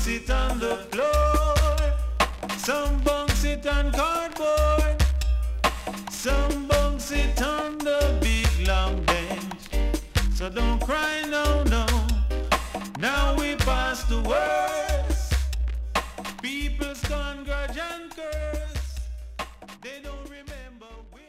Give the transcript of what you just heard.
it on the floor, some bunks it on cardboard, some bunks it on the big long bench. So don't cry, no, no, now we past the worst. People scorn, grudge and curse, they don't remember we